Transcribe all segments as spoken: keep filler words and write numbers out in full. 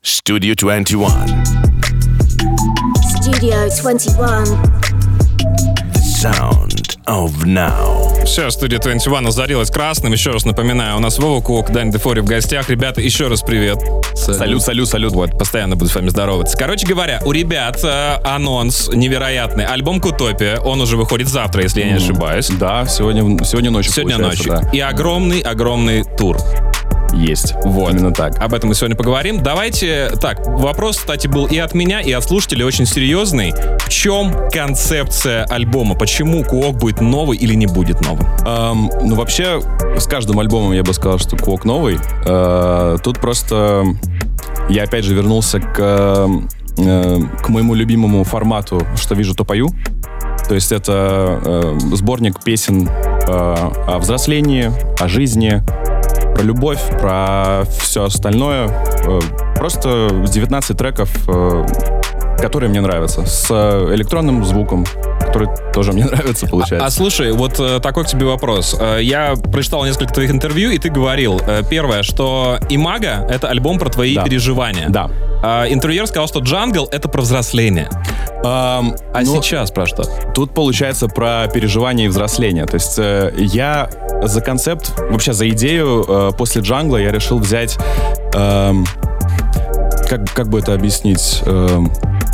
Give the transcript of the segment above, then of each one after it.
Studio двадцать один. Studio двадцать один. Sound of now. Все, студия двадцать один озарилась красным. Еще раз напоминаю, у нас Вова Куок, Дань Дефори в гостях. Ребята, еще раз привет. Салют, салют, салют. Вот, постоянно буду с вами здороваться. Короче говоря, у ребят э, анонс невероятный. Альбом «Кутопия», он уже выходит завтра, если я не ошибаюсь. Да, сегодня, сегодня ночью Сегодня ночью. Да. И огромный-огромный тур. Есть. Вот. Именно так. Об этом мы сегодня поговорим. Давайте... Так, вопрос, кстати, был и от меня, и от слушателей очень серьезный. В чем концепция альбома? Почему Куок будет новый или не будет новым? Эм, ну, вообще, с каждым альбомом я бы сказал, что Куок новый. Э, тут просто я опять же вернулся к, э, к моему любимому формату «Что вижу, то пою». То есть это э, сборник песен э, о взрослении, о жизни, про любовь, про все остальное. Просто девятнадцать треков, которые мне нравятся, с электронным звуком, который тоже мне нравится, получается. А, а слушай, вот такой к тебе вопрос. Я прочитал несколько твоих интервью, и ты говорил, первое, что «Имаго» — это альбом про твои да. переживания. Да. А интервьюер сказал, что «Джангл» — это про взросление. Um, а ну, сейчас про что? Тут получается про переживание и взросление. То есть э, я за концепт, вообще за идею э, после «Джангла» я решил взять... Э, как, как бы это объяснить? Э,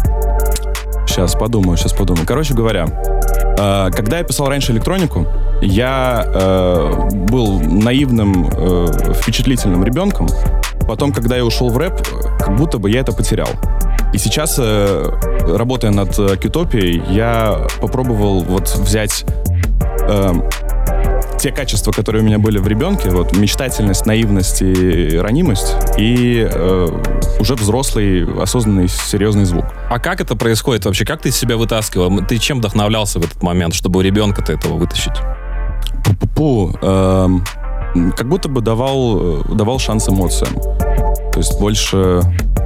сейчас подумаю, сейчас подумаю. Короче говоря, э, когда я писал раньше электронику, я э, был наивным, э, впечатлительным ребенком. Потом, когда я ушел в рэп, как будто бы я это потерял. И сейчас, э, работая над «Кутопией», я попробовал вот взять э, те качества, которые у меня были в ребенке, вот мечтательность, наивность и ранимость, и э, уже взрослый, осознанный, серьезный звук. А как это происходит вообще? Как ты из себя вытаскивал? Ты чем вдохновлялся в этот момент, чтобы у ребенка-то этого вытащить? Пу-пу-пу. Э, как будто бы давал, давал шанс эмоциям. То есть больше...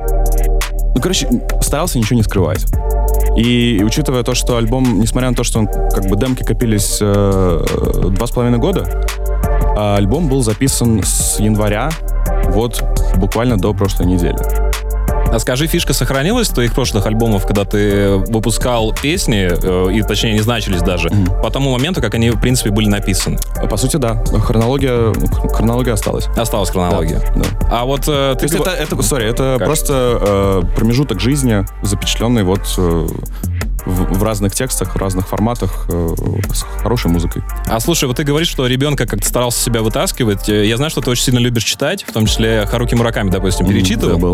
Ну, короче, старался ничего не скрывать. И, и учитывая то, что альбом, несмотря на то, что он, как бы демки копились э, два с половиной года, а альбом был записан с января вот буквально до прошлой недели. А скажи, фишка сохранилась в твоих прошлых альбомах, когда ты выпускал песни, э, и точнее не значились даже, mm-hmm. по тому моменту, как они, в принципе, были написаны? По сути, да. Хронология, хронология осталась. Осталась хронология. Да, да. А вот э, ты... То есть гов... это, это, sorry, это как? просто э, промежуток жизни, запечатленный вот э, в, в разных текстах, в разных форматах, э, с хорошей музыкой. А слушай, вот ты говоришь, что ребенка как-то старался себя вытаскивать. Я знаю, что ты очень сильно любишь читать, в том числе Харуки Мураками, допустим, перечитывал. Да, было.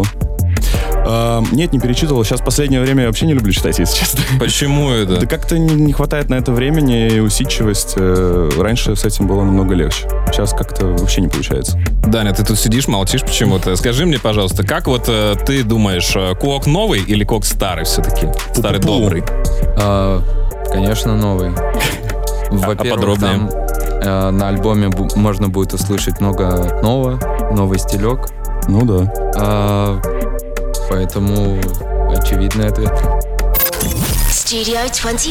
Uh, нет, не перечитывал. Сейчас в последнее время я вообще не люблю читать, если честно. Почему это? Да как-то не, не хватает на это времени и усидчивость. Раньше с этим было намного легче. Сейчас как-то вообще не получается. Даня, ты тут сидишь, молчишь почему-то. Скажи мне, пожалуйста, как вот э, ты думаешь, Куок новый или Куок старый все-таки? Старый Пу-пу-пу. добрый? А, конечно, новый. Во-первых, а подробнее? Там, э, на альбоме бу- можно будет услышать много нового, новый стилек. Ну да. А, Поэтому очевидный ответ. Studio двадцать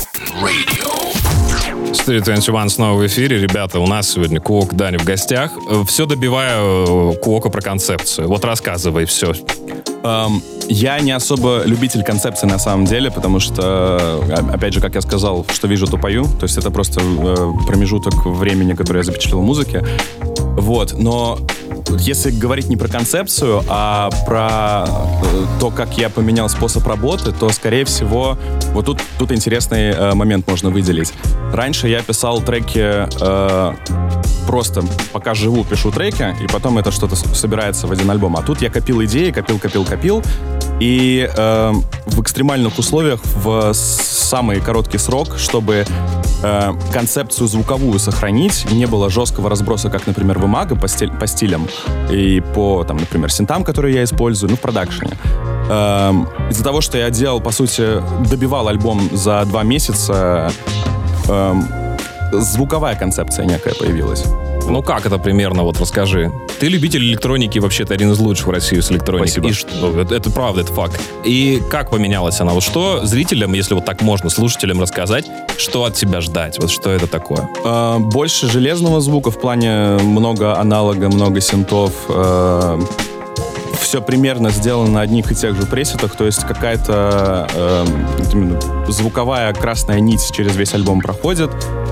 один. Studio двадцать один снова в эфире. Ребята, у нас сегодня Куок, Даня в гостях. Все добиваю Куока про концепцию. Вот рассказывай все. Um, я не особо любитель концепции на самом деле, потому что, опять же, как я сказал, что вижу, то пою. То есть это просто э, промежуток времени, который я запечатлел в музыке. Вот, но если говорить не про концепцию, а про то, как я поменял способ работы, то, скорее всего, вот тут, тут интересный э, момент можно выделить. Раньше я писал треки э, просто пока живу, пишу треки, и потом это что-то собирается в один альбом. А тут я копил идеи, копил, копил, копил, и э, в экстремальных условиях в самый короткий срок, чтобы э, концепцию звуковую сохранить, не было жесткого разброса, как, например, в «Имаго» по, стиль, по стилям и по, там, например, синтам, которые я использую, ну, в продакшене. Э, из-за того, что я делал, по сути, добивал альбом за два месяца, э, звуковая концепция некая появилась. Ну как это примерно, вот расскажи. Ты любитель электроники, вообще ты один из лучших в России с электроникой. Спасибо. И что, это, это правда, это факт. И как поменялась она? Вот что зрителям, если вот так можно, слушателям рассказать, что от тебя ждать? Вот что это такое? Э, больше железного звука в плане много аналога, много синтов. Э, все примерно сделано на одних и тех же пресетах, то есть какая-то э, именно звуковая красная нить через весь альбом проходит.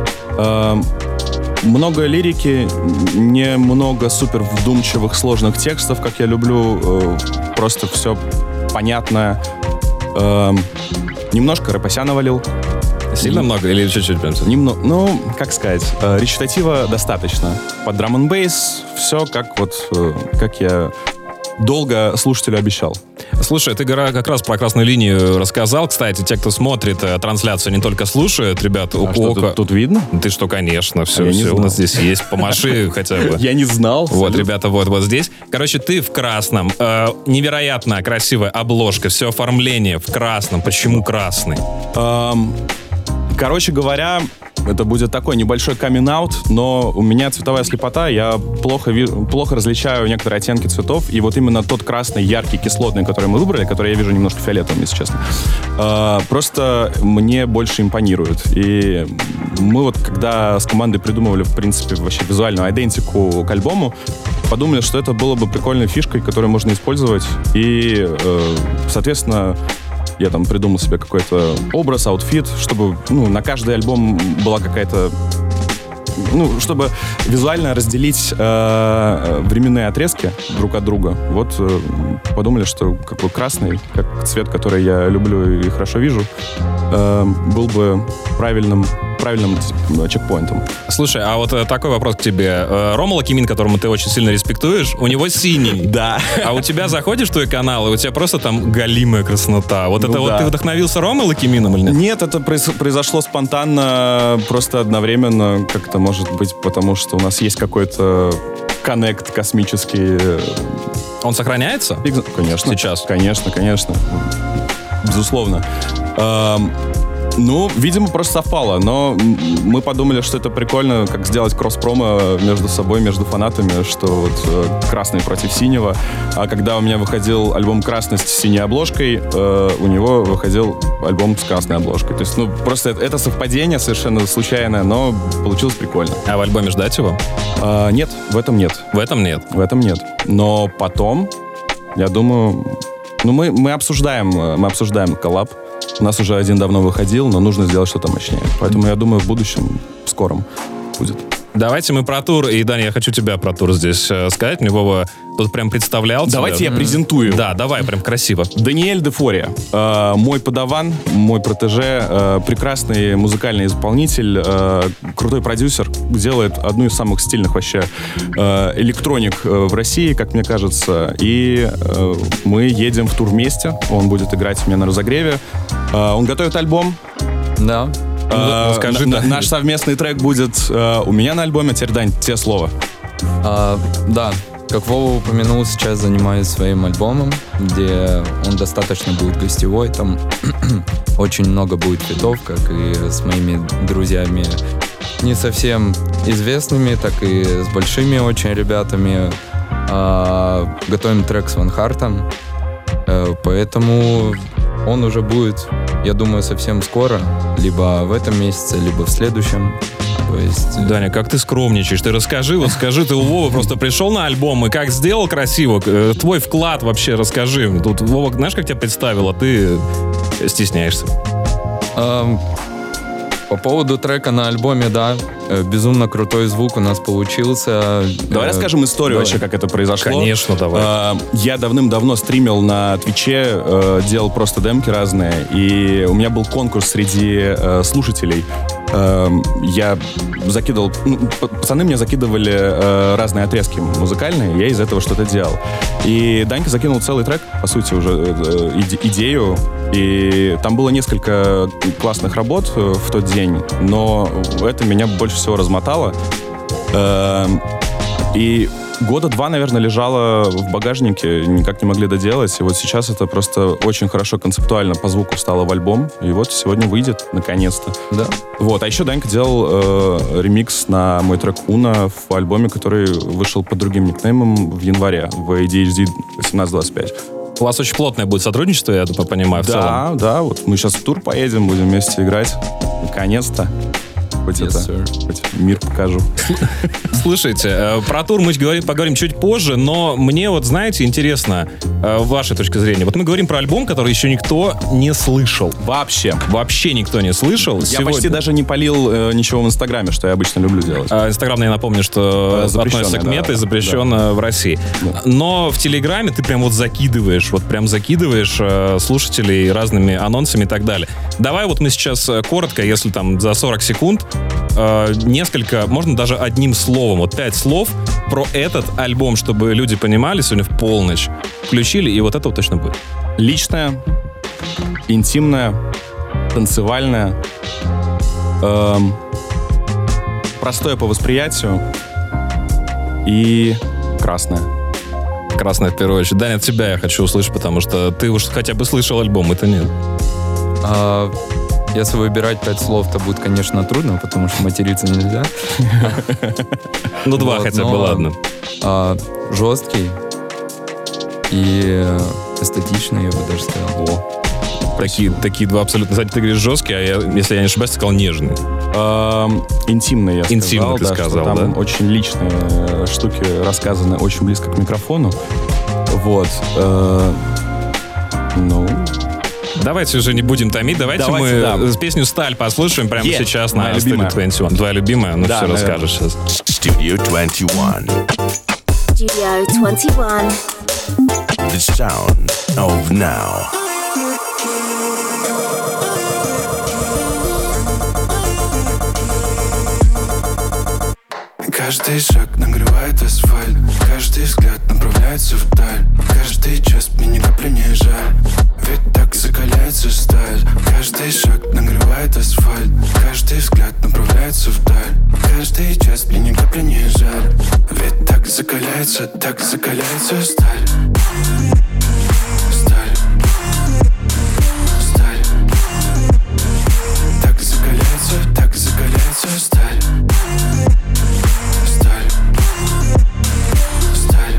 Э, много лирики, немного супер вдумчивых, сложных текстов, как я люблю. Э, просто все понятно. Э, немножко рэпася навалил. Сильно много или чуть-чуть? Немного, ну, как сказать, э, речитатива достаточно. Под драм н бейс все как вот, э, как я долго слушателю обещал. Слушай, ты как раз про красную линию рассказал. Кстати, те, кто смотрит э, трансляцию, не только слушают, ребята, у А что, Куока... тут, тут видно? Ты что, конечно, все, А я не все у знал. нас здесь есть. Помаши хотя бы. Я не знал. Вот, ребята, вот, вот здесь. Короче, ты в красном. Э, невероятно красивая обложка, все оформление в красном. Почему красный? Эм, Короче говоря, это будет такой небольшой камин-аут, но у меня цветовая слепота, я плохо, ви- плохо различаю некоторые оттенки цветов, и вот именно тот красный, яркий, кислотный, который мы выбрали, который я вижу немножко фиолетовым, если честно, э, просто мне больше импонирует. И мы вот, когда с командой придумывали, в принципе, вообще визуальную идентику к альбому, подумали, что это было бы прикольной фишкой, которую можно использовать, и, э, соответственно, я там придумал себе какой-то образ, аутфит, чтобы, ну, на каждый альбом была какая-то... Ну, чтобы визуально разделить э, временные отрезки друг от друга. Вот э, подумали, что какой красный, как цвет, который я люблю и хорошо вижу, э, был бы правильным, правильным чекпоинтом. Слушай, а вот э, такой вопрос к тебе. Э, Рома Лакимин, которому ты очень сильно респектуешь, у него синий. Да. А у тебя заходишь в твой канал, и у тебя просто там галимая краснота. Вот Ну это вот да. ты вдохновился Ромой Лакиминым или нет? Нет, это произ- произошло спонтанно, просто одновременно, как-то может быть, потому что у нас есть какой-то коннект космический. Он сохраняется? Конечно. Сейчас? Конечно, конечно. Безусловно. Эм, Ну, видимо, просто совпало, но мы подумали, что это прикольно, как сделать кросс-промо между собой, между фанатами, что вот э, красный против синего. А когда у меня выходил альбом «Красный» с синей обложкой, э, у него выходил альбом с красной обложкой. То есть, ну, просто это, это совпадение совершенно случайное, но получилось прикольно. А в альбоме ждать его? А, нет, в этом нет. В этом нет. В этом нет. Но потом, я думаю... Ну, мы, мы обсуждаем, мы обсуждаем коллаб. У нас уже один давно выходил, но нужно сделать что-то мощнее. Поэтому я думаю, в будущем, в скором будет. Давайте мы про тур. И, Даня, я хочу тебя про тур здесь э, сказать. Мне Вова тут прям представлял Давайте тебя. я презентую. Да, давай, прям красиво. Даниэль де Фория. Э, мой подаван, мой протеже, э, прекрасный музыкальный исполнитель, э, крутой продюсер, делает одну из самых стильных вообще э, электроник э, в России, как мне кажется. И э, мы едем в тур вместе. Он будет играть у меня на разогреве. Э, он готовит альбом. Да. Э, Ну, скажи, на- да. Наш совместный трек будет э, у меня на альбоме. Теперь, Дань, тебе слово. А, да, как Вова упомянул, сейчас занимаюсь своим альбомом, где он достаточно будет гостевой, там очень много будет фитов, как и с моими друзьями, не совсем известными, так и с большими очень ребятами. А, готовим трек с Ван Хартом, э, поэтому он уже будет, я думаю, совсем скоро, либо в этом месяце, либо в следующем. То есть... Даня, как ты скромничаешь? Ты расскажи, вот скажи, ты у Вовы просто пришел на альбом и как сделал красиво? Э, Твой вклад вообще расскажи. Тут Вова, знаешь, как тебя представил, а ты стесняешься. Эм, По поводу трека на альбоме, да, э, безумно крутой звук у нас получился. Давай Э, расскажем историю давай. вообще, как это произошло. Конечно, давай. Э, Я давным-давно стримил на Твиче, э, делал просто демки разные, и у меня был конкурс среди э, слушателей. Э, Я закидывал... ну, п- пацаны мне закидывали э, разные отрезки музыкальные, я из этого что-то делал. И Данька закинул целый трек, по сути, уже э, иде- идею, и там было несколько классных работ э, в тот день, но это меня больше всего размотало. Эм, И года два, наверное, лежало в багажнике, никак не могли доделать. И вот сейчас это просто очень хорошо концептуально по звуку стало в альбом. И вот сегодня выйдет, наконец-то. Да. Вот, а еще Данька делал э, ремикс на мой трек «Уна» в альбоме, который вышел под другим никнеймом в январе, в эй ди эйч ди восемнадцать двадцать пять. У вас очень плотное будет сотрудничество, я понимаю, в целом. Да, да, вот мы сейчас в тур поедем, будем вместе играть. Наконец-то. хоть Yes, это, sir. хоть мир покажу. Слушайте, э, про тур мы говорим, поговорим чуть позже, но мне вот, знаете, интересно, э, ваша точка зрения. Вот мы говорим про альбом, который еще никто не слышал. Вообще. Вообще никто не слышал. Я Сегодня- почти даже не полил э, ничего в Инстаграме, что я обычно люблю делать. А, Инстаграм, я напомню, что Э, запрещенный, относится к да. мета и запрещено в России. Да. Но в Телеграме ты прям вот закидываешь, вот прям закидываешь э, слушателей разными анонсами и так далее. Давай вот мы сейчас э, коротко, если там за сорок секунд, э, несколько, можно даже одним словом, вот пять слов про этот альбом, чтобы люди понимали, сегодня в полночь включили, и вот это вот точно будет. Личное, интимное, танцевальное, эм, простое по восприятию и красное. Красное в первую очередь. Даня, от тебя я хочу услышать, потому что ты уж хотя бы слышал альбом, это нет. А, если выбирать пять слов, то будет, конечно, трудно, потому что материться нельзя. Ну, два Вот, хотя бы, но, ладно. а, жесткий и эстетичный, я бы даже сказал. Такие, такие два абсолютно. Кстати, ты говоришь жесткие, а я, если я не ошибаюсь, ты сказал нежный. Эм, интимное, я сказал. Интимно ты да, сказал, что там да? очень личные э, штуки рассказаны очень близко к микрофону. Вот. э, ну... Давайте уже не будем томить. Давайте, Давайте, мы да. с песню «Сталь» послушаем прямо Е, сейчас на моя Studio любимая. двадцать один. Твоя любимая? Ну Да, все наверное. расскажешь сейчас. Studio twenty-one. Studio twenty-one. The sound of now. Каждый шаг нагревает асфальт, каждый взгляд направляется вдаль, каждый час мне ни капли не жаль, ведь так закаляется сталь. Каждый шаг нагревает асфальт, каждый взгляд направляется вдаль, каждый час мне ни капли не жаль, ведь так закаляется, так закаляется сталь. Сталь. Сталь. Так закаляется, так закаляется сталь. Сталь. Сталь.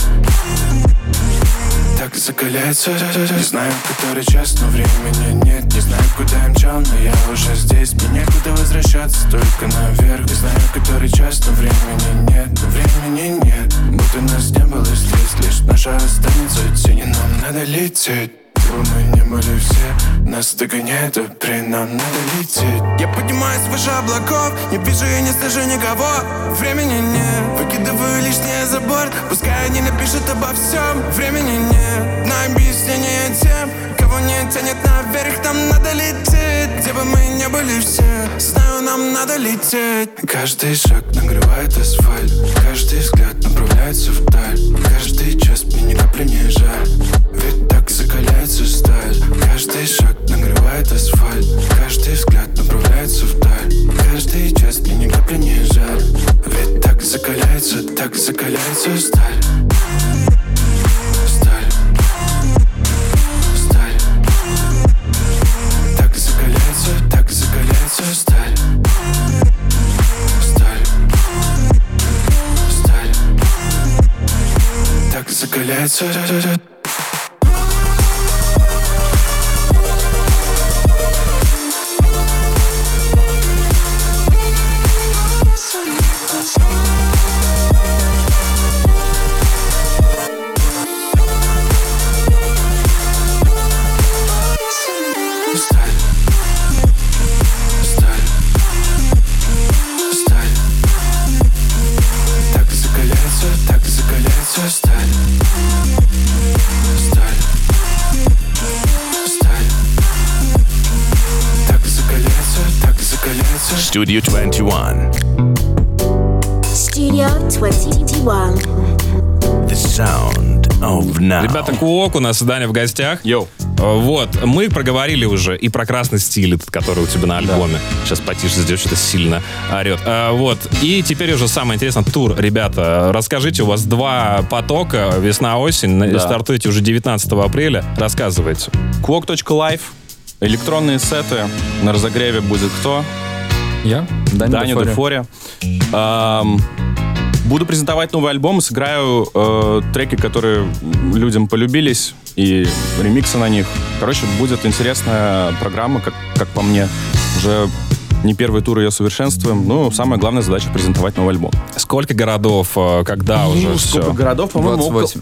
Так закаляется. Не знаю, который час, но времени нет. Не знаю, куда я мчал, но я уже здесь. Мне некуда возвращаться, только наверх. Не знаю, который час, но времени нет. Но времени нет, будто нас не было здесь. Лишь наша останется тень, и нам надо лететь. Где бы мы не были все, нас догоняет, а при нам надо лететь. Я поднимаюсь выше облаков, не вижу и не слышу никого. Времени нет, выкидываю лишнее за борт. Пускай они напишут обо всем. Времени нет на объяснение тем, кого не тянет наверх, нам надо лететь. Где бы мы не были все, знаю, нам надо лететь. Каждый шаг нагревает асфальт, каждый взгляд направляется вдаль, каждый час мне ни капли не жаль, ведь так закаляется сталь. Каждый шаг нагревает асфальт, каждый взгляд направляется вдаль, каждый час мне ни капли не жаль, ведь так закаляется, так закаляется сталь. Сталь. Сталь. Так закаляется, так закаляется сталь. Сталь. Сталь. Так закаляется. Сталь. Сталь. Сталь. Так закаляется, так закаляется сталь. Сталь. Сталь. Так закаляется, так закаляется. Studio twenty-one. Studio twenty-one. The sound of now. Ребята, Куок у нас, Даня в гостях. Йоу. Вот, мы проговорили уже и про красный стиль, этот, который у тебя на альбоме. Сейчас потише сделаю, что-то сильно орет. А, вот, и теперь уже самое интересное, тур. Ребята, расскажите, у вас два потока, весна-осень, Да. стартуете уже девятнадцатого апреля. Рассказывайте. Куок точка лайв. Электронные сеты. На разогреве будет кто? Я? Даня Даня Дефори. Дефори. Ам, Буду презентовать новый альбом и сыграю э, треки, которые людям полюбились, и ремиксы на них. Короче, будет интересная программа, как, как по мне. Уже Не первый тур ее совершенствуем. Ну, самая главная задача — презентовать новый альбом. Сколько городов, э, когда Ну, уже сколько все? городов, по-моему, двадцать около- восемь.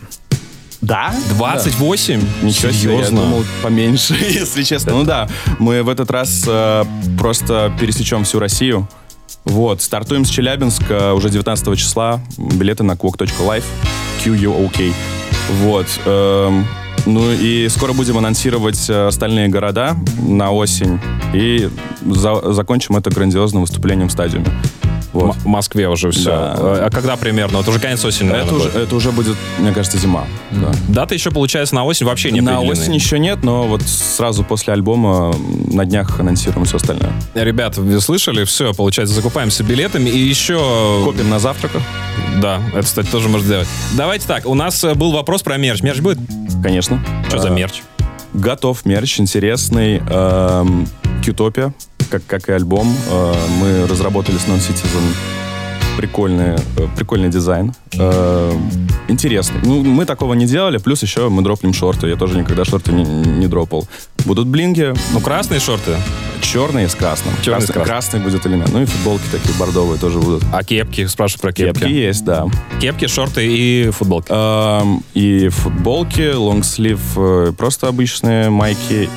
Да? двадцать восемь? Ничего себе, я Серьезно? думал поменьше, если честно. Ну да, мы в этот раз э, просто пересечем всю Россию. Вот, стартуем с Челябинска уже девятнадцатого числа. Билеты на квок точка лайф, кью ю о кей. Вот. эм, ну и скоро будем анонсировать э, остальные города на осень. И за- закончим это грандиозным выступлением в стадиуме. Вот. В Москве уже все. Да. А когда примерно? Вот уже конец осени, наверное, Это уже, будет. это уже будет, мне кажется, зима. Да. Дата еще, получается, на осень вообще не На определены. осень еще нет, но вот сразу после альбома на днях анонсируем все остальное. Ребят, вы слышали? Все, получается, закупаемся билетами. И еще... Копим на завтраках, Да, это, кстати, тоже можно сделать. Давайте так, у нас э, был вопрос про мерч. Мерч будет? конечно. Что за А, мерч? Готов мерч, интересный. эм, Qtopia, как, как и альбом. Э, мы разработали с Non-Citizen прикольный, э, прикольный дизайн. Э, интересный. Ну, мы такого не делали, плюс еще мы дропнем шорты. Я тоже никогда шорты не, не дропал. Будут блинги, Ну, красные шорты, черные с красным. Черный с красный, красным. красный будет элемент. Ну и футболки такие бордовые тоже будут. а кепки? Спрашиваю про кепки. Кепки есть, да. Кепки, шорты и футболки. Эм, и футболки, лонгслив, э, просто обычные майки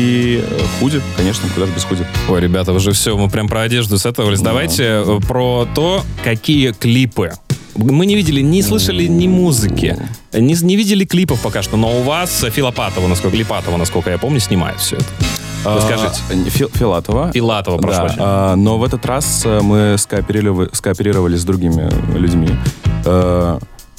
и э, худи, конечно, куда же без худи. Ой, ребята, уже все, мы прям про одежду сетовались. Давайте э, про то, какие клипы. Мы не видели, не слышали ни музыки, не, не видели клипов пока что, но у вас Филопатова, насколько, Липатова, насколько я помню, снимает все это. Расскажите. А, Фил- Филатова. Филатова, прошу Да, прощения. а, но в этот раз э, мы скооперировали, скооперировали с другими людьми. Э,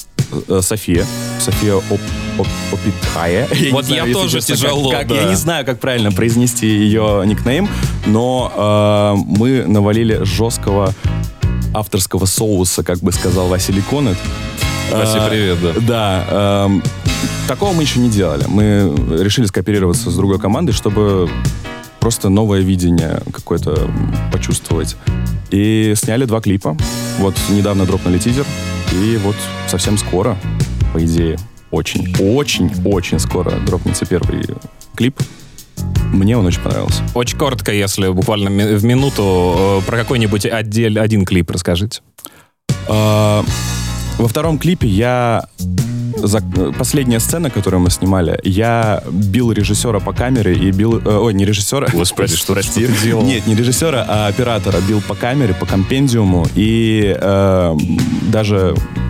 э, София. София Оп- Оп- Опитхая. Я не Вот знаю, я если тоже честно, тяжело, как- как- да. Я не знаю, как правильно произнести ее никнейм, но э, мы навалили жесткого авторского соуса, как бы сказал Василий Конет. Вася, А, привет, да. Да. эм, такого мы еще не делали. Мы решили скооперироваться с другой командой, чтобы просто новое видение какое-то почувствовать. И сняли два клипа. Вот недавно дропнули тизер. И вот совсем скоро, по идее, очень, очень, очень скоро дропнется первый клип. Мне он очень понравился. Очень коротко, если буквально ми- в минуту, э, про какой-нибудь отдель, один клип расскажите. А, Во втором клипе я... за- Последняя сцена, которую мы снимали, я бил режиссера по камере и бил... э, Ой, не режиссера. Господи, что- прости. что ты делал? Нет, не режиссера, а оператора. Бил по камере, по компендиуму и э, даже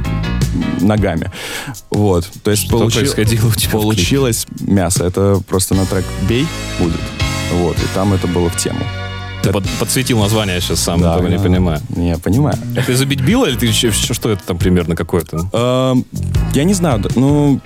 ногами. Вот. То есть Что получи- происходило у тебя в клипе? получилось мясо. Это просто на трек «Бей» будет. Вот. И там это было в тему. Ты под- подсветил название сейчас сам, Да, этого не да. понимаю. Не, понимаю. Это забить било или ты еще, еще что это там примерно какое-то? Эм, Я не знаю, да, ну...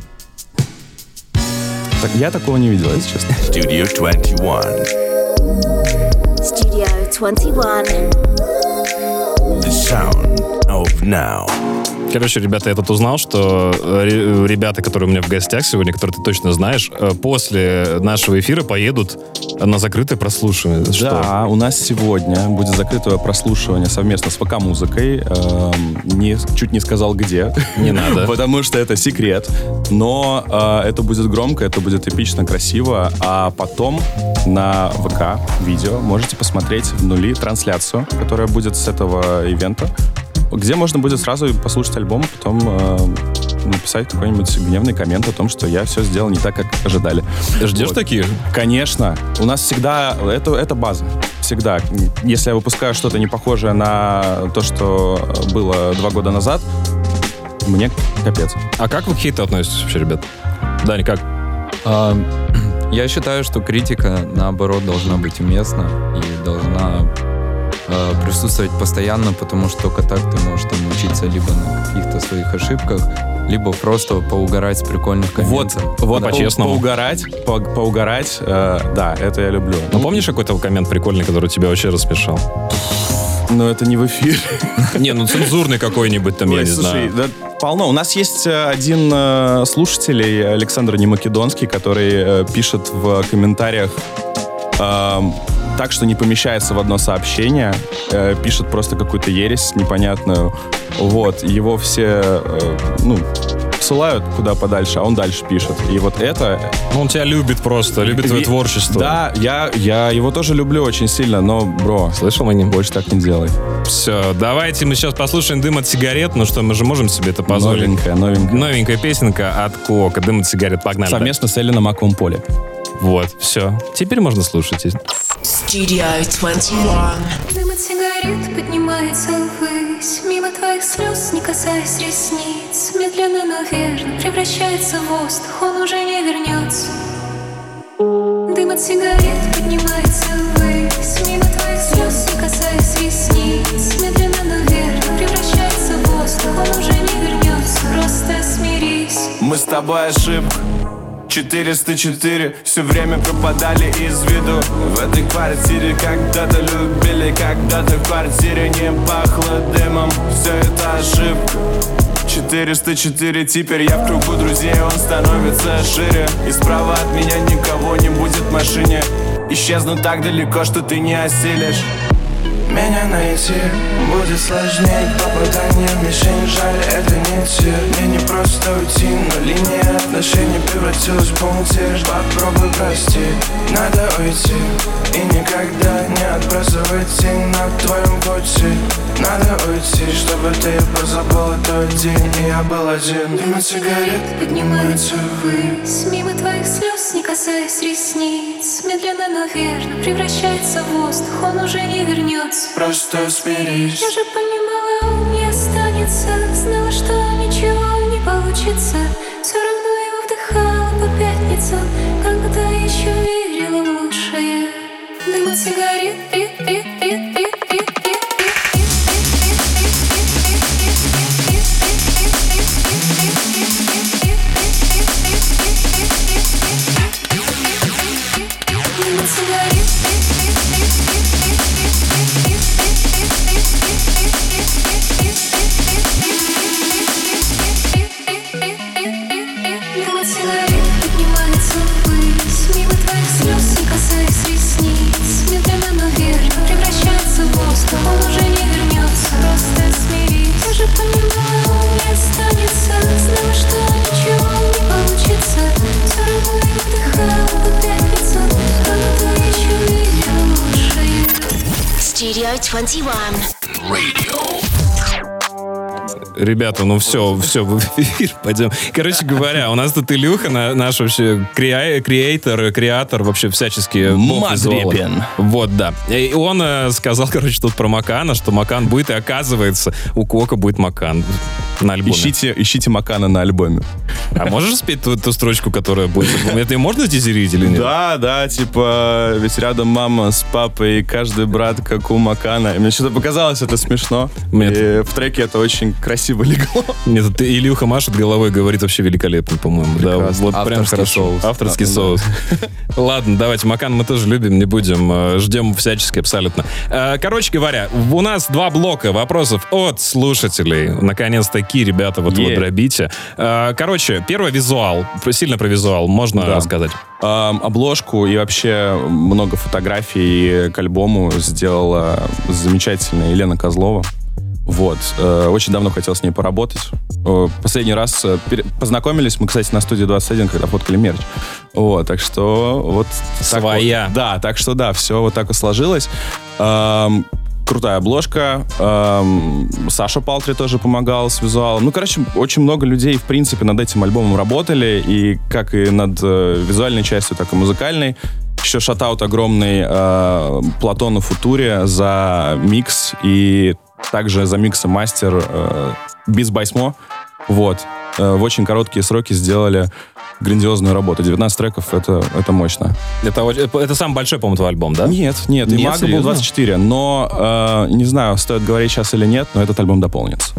Так, я такого не видел, если честно. Studio twenty-one. Studio twenty-one. The sound of now. Короче, ребята, я тут узнал, что э, ре- ребята, которые у меня в гостях сегодня, которые ты точно знаешь, э, после нашего эфира поедут на закрытое прослушивание. Что? Да, у нас сегодня будет закрытое прослушивание совместно с ВК-музыкой. Эм, не, чуть не сказал, где. Не надо. Потому что это секрет. Но э, это будет громко, это будет эпично, красиво. А потом на ВК видео можете посмотреть в нули трансляцию, которая будет с этого ивента, где можно будет сразу послушать альбом, потом э, написать какой-нибудь гневный коммент о том, что я все сделал не так, как ожидали. Ждешь Вот. такие? Конечно. У нас всегда... Это, это база. Всегда. Если я выпускаю что-то не похожее на то, что было два года назад, мне капец. А как вы к хейту относитесь вообще, ребят? Дань, как? А, я считаю, что критика, наоборот, должна быть уместна и должна э, присутствовать постоянно, потому что только так ты можешь там учиться либо на каких-то своих ошибках, либо просто поугарать с прикольных Вот, комментов. вот Да. по- По-честному. поугарать, по- поугарать, э, да, это я люблю. Ну, помнишь какой-то коммент прикольный, который тебя вообще рассмешал? Но это не в эфире. Не, ну цензурный какой-нибудь там, я Ой, не слушай, знаю. да полно. У нас есть э, один э, слушатель, Александр Немакедонский, который э, пишет в комментариях эм, так, что не помещается в одно сообщение, э, пишет просто какую-то ересь непонятную. Вот, его все, э, ну, посылают куда подальше, а он дальше пишет. И вот это... Ну, он тебя любит просто, любит твое И- творчество. Да, я, я его тоже люблю очень сильно, но, бро, Слышал, Маним? больше так не делай. Все, давайте мы сейчас послушаем «Дым от сигарет». Ну что, мы же можем себе это позволить. Новенькая, новенькая. Новенькая песенка от Куока. «Дым от сигарет». Погнали. Совместно с Элли на Маковом поле. Вот, все. Теперь можно слушать. Studio двадцать один. Дым от сигарет поднимается ввысь, мимо твоих слез, не касаясь ресниц. Медленно, но верно превращается в воздух, он уже не вернется. Дым от сигарет поднимается ввысь, мимо твоих слез, не касаясь ресниц. Медленно, но верно превращается в воздух, он уже не вернется. Просто смирись. Мы с тобой ошибка. четыреста четыре все время пропадали из виду. В этой квартире когда-то любили, когда-то в квартире не пахло дымом. Все это ошибка. четыреста четыре, теперь я в кругу друзей, он становится шире. И справа от меня никого не будет в машине. Исчезну так далеко, что ты не осилишь. Меня найти будет сложнее, попадание в мишень, жаль, это не те. Мне не просто уйти, но линия отношений превратилась в пунктир. Попробуй простить, надо уйти и никогда не отбрасывать тень на твоем пути. Надо уйти, чтобы ты позабыла тот день, и я был один. Дым от сигарет поднимается ввысь, мимо твоих слез, не касаясь ресниц. Медленно, но верно превращается в воздух, он уже не вернется. Просто смирись. Я же понимала, он не останется, знала, что ничего не получится. Все равно его вдыхала по пятницам, когда еще верила в лучшее. Дым от сигарет, поднимается ввысь, мимо твоих слез, не касаясь ресниц. Медленно, но верно превращается в воздух, он уже не вернется. Просто смирись. Я же понимала, он не останется, знала, что ничего не получится. Все равно я вдыхала по пятницам, когда еще верила в лучшее. Studio двадцать один. Ребята, ну все, все, в эфир пойдем. Короче говоря, у нас тут Илюха, на- наш вообще креа- креатор, креатор, вообще всячески бог визуала. Мадрепин. Вот, да. И он э, сказал, короче, тут про Макана, что Макан будет, и оказывается, у Кока будет Макан на альбоме. Ищите, ищите Макана на альбоме. А можешь спеть ту, ту строчку, которая будет? Это и можно тизерить или нет? Да, да, типа, ведь рядом мама с папой, и каждый брат, как у Макана. И мне что-то показалось это смешно. Мне И в треке это очень красиво легло. Нет, это Илюха машет головой, говорит вообще великолепно, по-моему. Да, Прекрасно. вот прям Авторский хорошо. соус. Авторский Да, соус. Ладно, давайте. Макан мы тоже любим, не будем. э, Ждем всячески абсолютно. Э, Короче говоря, у нас два блока вопросов от слушателей. Наконец-таки, ребята, вот Е. вы дробите. Э, Короче, первый визуал. Сильно про визуал можно Да. рассказать? Эм, обложку и вообще много фотографий к альбому сделала замечательная Елена Козлова. Вот. Э, очень давно хотел с ней поработать. Э, последний раз э, пере- познакомились мы, кстати, на студии двадцать один, когда фоткали мерч. Вот, так что вот... так Своя. вот. Да, так что да, все вот так и сложилось. Эм, крутая обложка. Эм, Саша Палтри тоже помогал с визуалом. Ну, короче, очень много людей, в принципе, над этим альбомом работали. И как и над э, визуальной частью, так и музыкальной. Еще шатаут огромный э, Платону Футуре за микс и также за микс и мастер э, Beats by Smo. Вот. Э, в очень короткие сроки сделали грандиозную работу. девятнадцать треков — это, это мощно. Это, очень- это самый большой, по-моему, твой альбом, да? Нет, нет, Нет, Имага был серьезно? двадцать четыре, но э, не знаю, стоит говорить сейчас или нет, но этот альбом дополнится.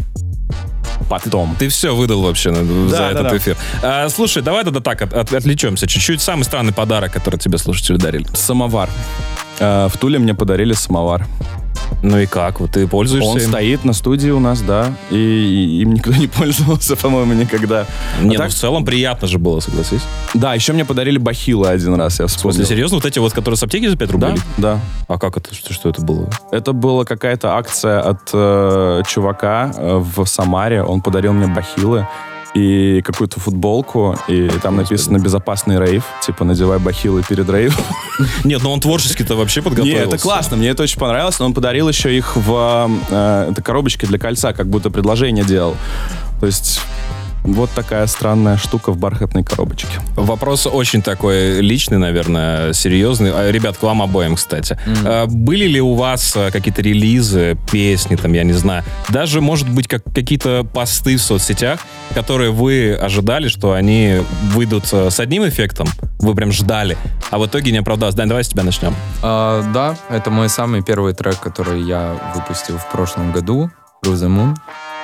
Потом. Ты все выдал вообще на- за да, этот да. эфир. А, слушай, давай тогда так от- от- отвлечемся чуть-чуть. Самый странный подарок, который тебе слушатели дарили. Самовар. Э, в Туле мне подарили самовар. Ну и как? Вот ты пользуешься Он им? стоит на студии у нас, да, и, и им никто не пользовался, по-моему, никогда. Не, А ну так- в целом приятно же было, согласись. Да, еще мне подарили бахилы один раз, я В вспомнил. смысле, серьезно? Вот эти вот, которые с аптеки за пять рублей? Да, да. А как это? Что, что это было? Это была какая-то акция от э, чувака э, в Самаре. Он подарил мне бахилы. и какую-то футболку, и там написано «Безопасный рейв», типа «Надевай бахилы перед рейвом». Нет, ну он творчески-то вообще подготовился. Нет, это классно, мне это очень понравилось, но он подарил еще их в э, это коробочке для кольца, как будто предложение делал. То есть... Вот такая странная штука в бархатной коробочке. Вопрос очень такой личный, наверное, серьезный. Ребят, к вам обоим, кстати. Mm-hmm. Были ли у вас какие-то релизы, песни, там, я не знаю, даже, может быть, как, какие-то посты в соцсетях, которые вы ожидали, что они выйдут с одним эффектом, вы прям ждали, а в итоге не оправдалось? Дань, давай с тебя начнем. А, да, это мой самый первый трек, который я выпустил в прошлом году, «Through the Moon».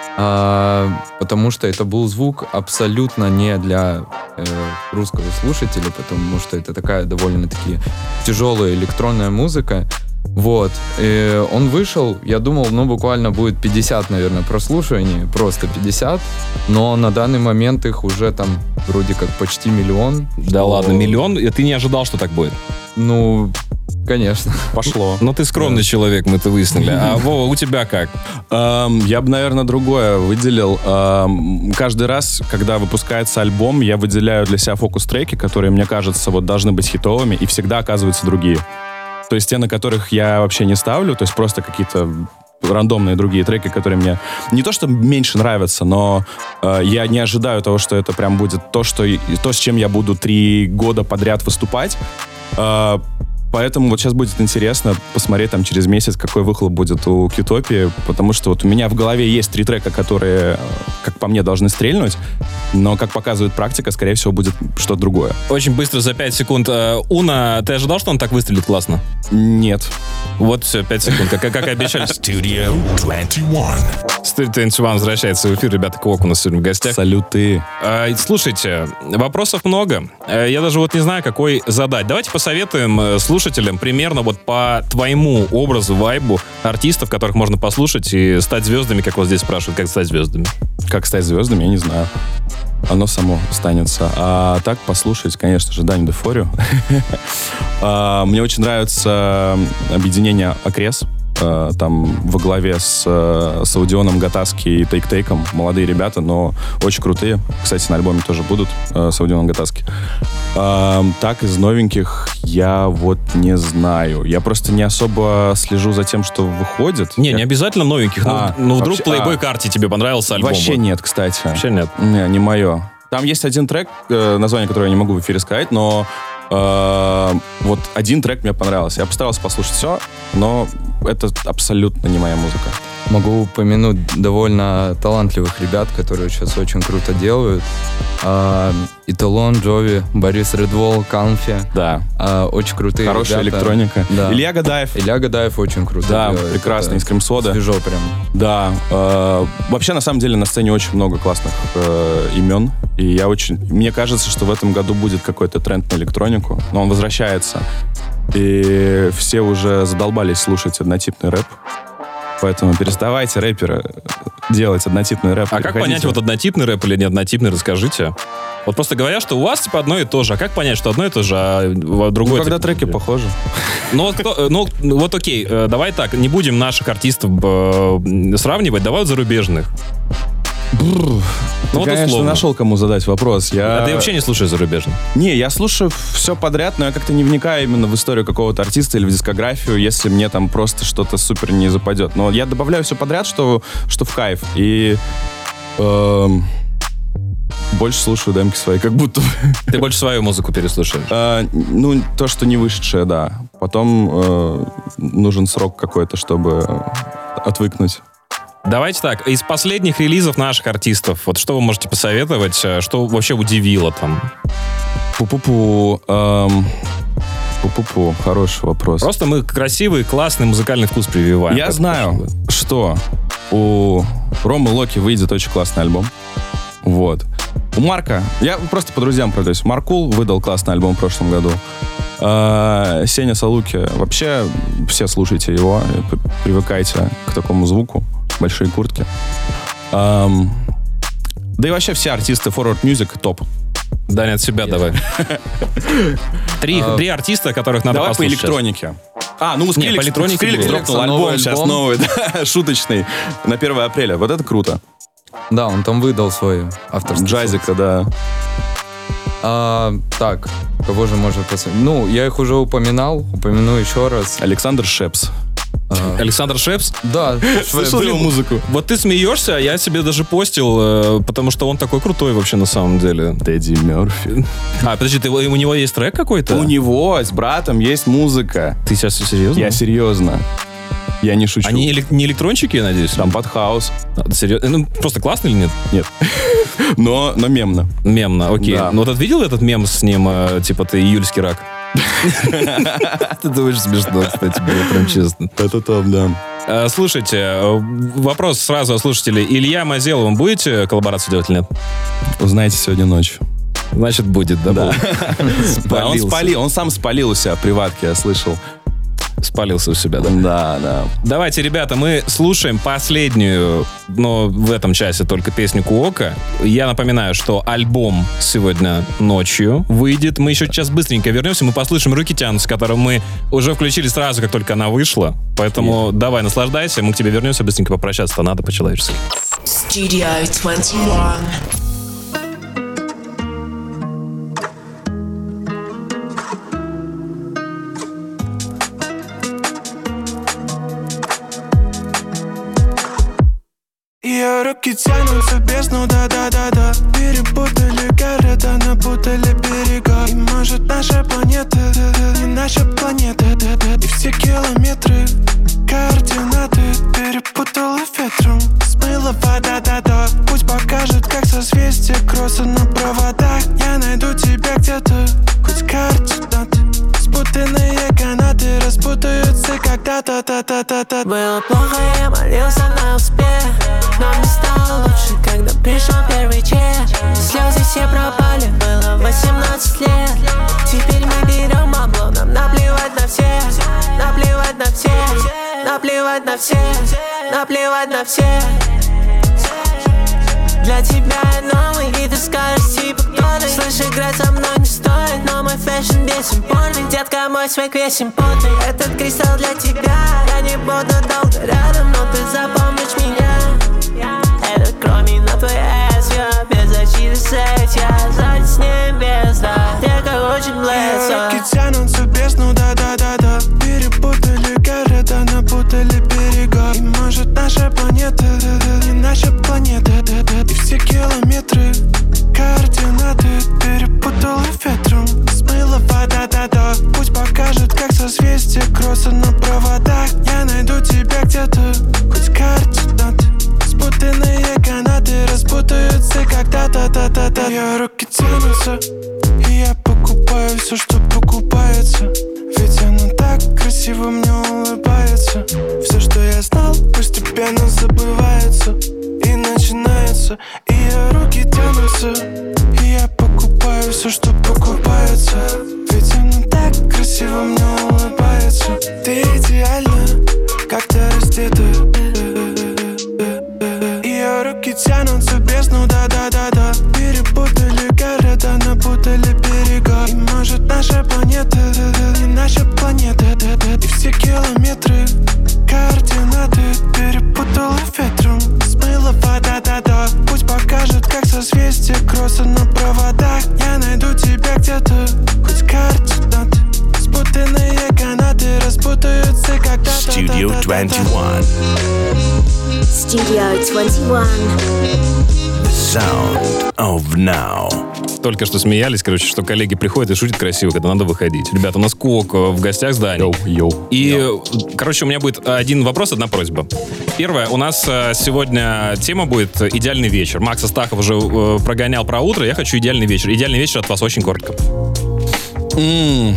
А, потому что это был звук абсолютно не для э, русского слушателя, потому что это такая довольно-таки тяжелая электронная музыка. Вот. И он вышел, я думал, ну, буквально будет пятьдесят, наверное, прослушиваний, просто пятьдесят, но на данный момент их уже там вроде как почти миллион. Да что... ладно, миллион? И ты не ожидал, что так будет? Ну... Конечно. Пошло. Но ты скромный да. человек, мы это выяснили. А, Вова, у тебя как? Um, я бы, наверное, другое выделил. Um, каждый раз, когда выпускается альбом, я выделяю для себя фокус-треки, которые, мне кажется, вот должны быть хитовыми, и всегда оказываются другие. То есть те, на которых я вообще не ставлю, то есть просто какие-то рандомные другие треки, которые мне не то что меньше нравятся, но э, я не ожидаю того, что это прям будет то, что, то, с чем я буду три года подряд выступать. Э, Поэтому вот сейчас будет интересно посмотреть там через месяц, какой выхлоп будет у Qtopia, потому что вот у меня в голове есть три трека, которые, как по мне, должны стрельнуть, но, как показывает практика, скорее всего, будет что-то другое. Очень быстро, за пять секунд. Уна, ты ожидал, что он так выстрелит классно? Нет. Вот все, пять секунд, как, как и обещали. Studio двадцать один. Studio двадцать один возвращается в эфир. Ребята, Квок у нас сегодня в гостях. Салюты. А, слушайте, вопросов много. Я даже вот не знаю, какой задать. Давайте посоветуем слушателям примерно вот по твоему образу, вайбу артистов, которых можно послушать и стать звездами, как вот здесь спрашивают, как стать звездами. Как стать звездами, я не знаю. Оно само станется. А так послушать, конечно же, Даню Дефорио. Мне очень нравится объединение «Акрес». Там во главе с, с Аудионом Гатаски и Тейк-Тейком. Молодые ребята, но очень крутые. Кстати, на альбоме тоже будут с Аудионом Гатаски. Так, из новеньких я вот не знаю. Я просто не особо слежу за тем, что выходит. Не, я... не обязательно новеньких. А, но, но вдруг вообще, Playboy а, Карте тебе понравился альбом? Вообще вот. нет, кстати. Вообще нет? Не, не мое. Там есть один трек, название которого я не могу в эфире сказать, но э, вот один трек мне понравился. Я постарался послушать все, но это абсолютно не моя музыка. Могу упомянуть довольно талантливых ребят, которые сейчас очень круто делают. А, Италон, Джови, Борис Редвол, Канфи. Да. А, очень крутые Хорошая ребята. электроника. Да. Илья Гадаев. Илья Гадаев очень круто Да, делает. прекрасный, из Крем-Сода. Свежо прям. Да. Э, вообще, на самом деле, на сцене очень много классных э, имен. И я очень... Мне кажется, что в этом году будет какой-то тренд на электронику. Но он возвращается. И все уже задолбались слушать однотипный рэп. Поэтому переставайте, рэперы, делать однотипный рэп. А как понять, вот однотипный рэп или не однотипный, расскажите. Вот просто говорят, что у вас типа одно и то же. А как понять, что одно и то же, а другое... Ну, когда типа, треки похожи. Ну вот, кто, ну, вот окей, давай так, не будем наших артистов э, сравнивать, давай вот зарубежных. Бррр. Ты, ну, вот конечно, условно. Нашел, кому задать вопрос. Я... А ты вообще не слушаешь зарубежных? Не, я слушаю все подряд, но я как-то не вникаю именно в историю какого-то артиста или в дискографию, если мне там просто что-то супер не западет. Но я добавляю все подряд, что, что в кайф. И эм, больше слушаю демки свои, как будто. Ты больше свою музыку переслушаешь? Э, ну, то, что не вышедшее, да. Потом э, нужен срок какой-то, чтобы отвыкнуть. Давайте так, из последних релизов наших артистов, вот что вы можете посоветовать, что вообще удивило там? Пу-пу-пу. Эм, пу-пу-пу. Хороший вопрос. Просто мы красивый, классный музыкальный вкус прививаем. Я знаю, что у Ромы Локи выйдет очень классный альбом. Вот. У Марка, я просто по друзьям продаюсь. Маркул выдал классный альбом в прошлом году. Э, Сеня Салуки, вообще все слушайте его, привыкайте к такому звуку. Большие куртки. Um, да и вообще все артисты Forward Music топ. Даня, от себя давай. Три, три артиста, которых надо давай послушать. Давай по электронике. А, ну Скриллекс дропнул альбом сейчас новый, да, шуточный, на первое апреля. Вот это круто. Да, он там выдал свой авторский. Джазика, да. А, так, кого же можно посмотреть? Ну, я их уже упоминал, упомяну еще раз. Александр Шепс. А, Александр Шепс? Да. Слышал его музыку? Вот ты смеешься, а я себе даже постил, э, потому что он такой крутой вообще на самом деле. Тедди Мерфи. А, подожди, ты, у него есть трек какой-то? У него с братом есть музыка. Ты сейчас серьезно? Я серьезно. Я не шучу. Они элек- не электрончики, я надеюсь? Там под хаус. А, серьезно? Ну, просто классно или нет? Нет. Но, но мемно. Мемно, окей. Да. Ну вот видел этот мем с ним, э, типа ты июльский рак? Это очень смешно, кстати, было прям честно. Это там, да. Э, Слушайте, э, вопрос сразу от слушателей. Илья Мазеловым будете коллаборацию делать или нет? Узнаете сегодня ночью. Значит, будет, да? Да. будет. Да, он Спалился. спалил, он сам спалил у себя в приватке, я слышал. Спалился у себя, да? Да, да. Давайте, ребята, мы слушаем последнюю, но в этом часе только песню Куока. Я напоминаю, что альбом сегодня ночью выйдет. Мы еще сейчас быстренько вернемся, мы послушаем «Руки тянутся», которую мы уже включили сразу, как только она вышла. Поэтому давай, наслаждайся, мы к тебе вернемся, быстренько попрощаться-то надо по-человечески. Studio двадцать один. Ее руки тянутся в бездну, да-да-да-да. Перепутали города, напутали берега. И может наша планета не наша планета, да-да. И все километры координаты перепутала ветром. Смыла вода, да-да. Путь покажет, как созвездие кросса на проводах. Я найду тебя где-то, хоть координаты. Спутанные канаты распутаются когда-то, та-та-та-та. Было плохо, я молился на успех, но мне стало лучше, когда пришел первый чек. Слезы все пропали, было восемнадцать лет. Теперь мы берем бабло, нам наплевать на всех. Наплевать на всех, наплевать на всех, наплевать на всех. Для тебя я новый, и ты скажешь типа кто ты. Слышь, играть со мной не стоит, но мой фэшн бесен порный. Детка, мой свек весен потный. Этот кристалл для тебя. Я не буду долго рядом, но ты запомнишь меня. Это кроме на твой эс, я без защиты секс. Я сзади с небес, да. Детка очень близко. Руки тянутся в бездну, да-да-да-да. Перепутали города, напутали берега. И может наша планета не наша планета, да-да. И все километры координаты перепутала ветром. Смыла вода, да-да. Путь покажет, как созвездие кросса на проводах. Я найду тебя где-то, хоть координаты. Спутанные канаты распутаются когда-то, та-та-та. Ее руки тянутся, и я покупаю все, что покупается. Ведь она так красиво мне улыбается. Все, что я знал, постепенно забывается и начинается. Ее руки тянутся, и я покупаю все, что покупается. Ведь она так красиво мне улыбается. Ты идеальна, как ты раздета. Ее руки тянутся в бездну, да-да-да-да. Перепутали города, напутали берега. И может наша планета не наша планета, да-да. И все километры координаты перепутала ветром. Смыла вода, да-да. Путь покажет, как созвездие кросса на проводах. Я найду тебя где-то, хоть координаты. Спутанные канаты распутаются когда-то. Studio двадцать один. Studio двадцать один. Sound of now. Только что смеялись, короче, что коллеги приходят и шутят красиво, когда надо выходить. Ребята, у нас Куок в гостях с Даней. Йоу, йоу. И, йоу. короче, у меня будет один вопрос, одна просьба. Первое, у нас э, сегодня тема будет «Идеальный вечер». Макс Астахов уже э, прогонял про утро, я хочу идеальный вечер. Идеальный вечер от вас очень коротко. М.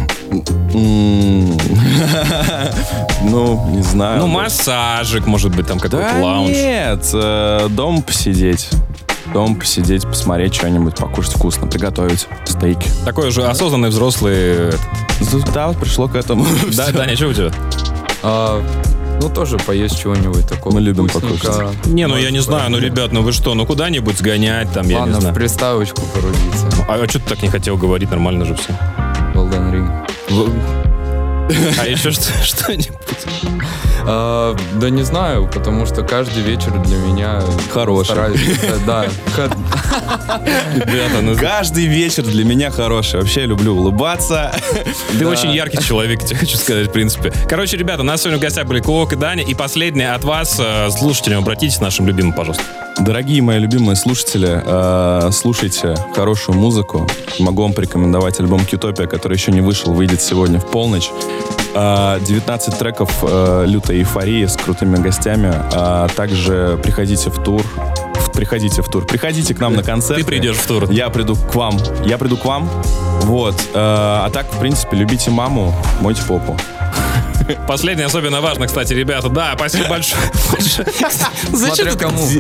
М. Ну, не знаю. Ну, массажик, может быть, там какой-то Да лаунж. нет, э, дома посидеть. Дома посидеть, посмотреть что-нибудь, покушать вкусно, приготовить стейки. Такой уже осознанный взрослый... Да, вот пришло к этому. Да, Даня, что у тебя? А, ну, тоже поесть чего-нибудь такого. Мы любим вкусненького. покушать. Не, ну я не знаю, ну, ребят, ну вы что, ну куда-нибудь сгонять там, я не Ладно, в знаю. приставочку порубиться. А, а что ты так не хотел говорить, нормально же все. Elden Ring. А еще что- что-нибудь? А, да не знаю, потому что каждый вечер для меня Хороший. стараюсь, э, да. Ка- Ребята, ну, Каждый вечер для меня хороший. Вообще я люблю улыбаться. ты очень яркий человек, тебе хочу сказать, в принципе. Короче, ребята, у нас сегодня в гостях были Коок и Даня. И последнее от вас, э, слушателям, обратитесь к нашим любимым, пожалуйста. Дорогие мои любимые слушатели, э, слушайте хорошую музыку. Могу вам порекомендовать альбом «Кьютопия», который еще не вышел, выйдет сегодня в полночь. Э, девятнадцать треков э, лютой эйфории с крутыми гостями. А также приходите в тур. В- Приходите в тур. Приходите к нам на концерт. Ты придешь в тур. Я приду к вам. Я приду к вам. Вот. Э, а так, в принципе, любите маму, мойте попу. Последнее особенно важно, кстати, ребята. Да, спасибо большое. Зачем Смотря ты так кому.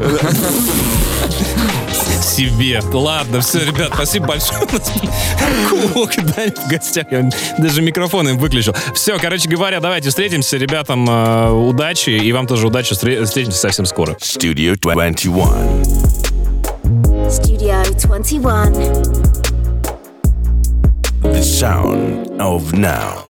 себе? Ладно, все, ребят, спасибо большое. У нас Коок и Даня в гостях. Я даже микрофон им выключил. Все, короче говоря, давайте встретимся. Ребятам э, удачи. И вам тоже удачи. Встре- Встретимся совсем скоро. Studio двадцать один. Studio twenty-one. The sound of now.